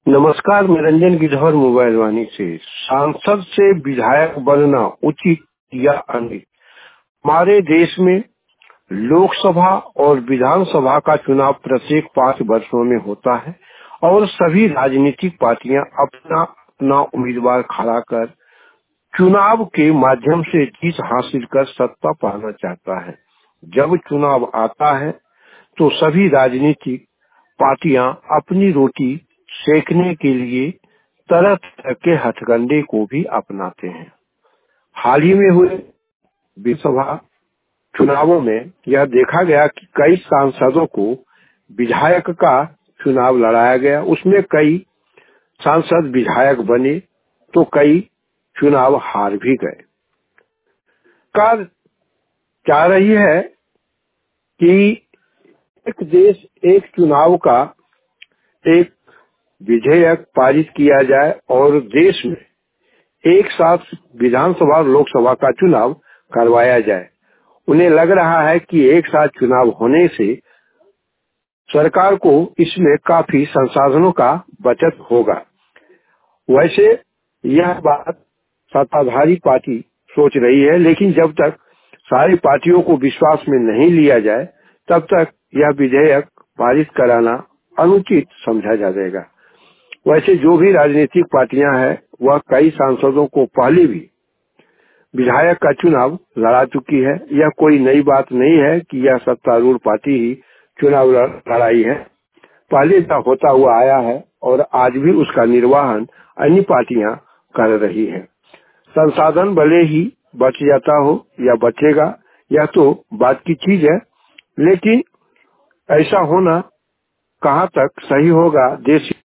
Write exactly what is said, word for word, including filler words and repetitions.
नमस्कार, मैं रंजन गिद्धौर मोबाइल वाणी से। सांसद से विधायक बनना उचित या अनुचित? हमारे देश में लोकसभा और विधानसभा का चुनाव प्रत्येक पांच वर्षों में होता है और सभी राजनीतिक पार्टियां अपना अपना उम्मीदवार खड़ा कर चुनाव के माध्यम से जीत हासिल कर सत्ता पाना चाहता है। जब चुनाव आता है तो सभी राजनीतिक पार्टियां अपनी रोटी सेकने के लिए तरह तरह के हथकंडे को भी अपनाते हैं। हाल ही में हुए विधानसभा चुनावों में यह देखा गया कि कई सांसदों को विधायक का चुनाव लड़ाया गया। उसमें कई सांसद विधायक बने तो कई चुनाव हार भी गए। सरकार चाह रही है कि एक देश एक चुनाव का एक विधेयक पारित किया जाए और देश में एक साथ विधानसभा और लोकसभा का चुनाव करवाया जाए। उन्हें लग रहा है कि एक साथ चुनाव होने से सरकार को इसमें काफी संसाधनों का बचत होगा। वैसे यह बात सत्ताधारी पार्टी सोच रही है, लेकिन जब तक सारी पार्टियों को विश्वास में नहीं लिया जाए तब तक यह विधेयक पारित कराना अनुचित समझा जाएगा। वैसे जो भी राजनीतिक पार्टियां हैं वह कई सांसदों को पहले भी विधायक का चुनाव लड़ा चुकी है। यह कोई नई बात नहीं है कि यह सत्तारूढ़ पार्टी ही चुनाव लड़ाई है। पहले से होता हुआ आया है और आज भी उसका निर्वहन अन्य पार्टियां कर रही हैं। संसाधन भले ही बच जाता हो या बचेगा, यह तो बात की चीज है, लेकिन ऐसा होना कहाँ तक सही होगा? देश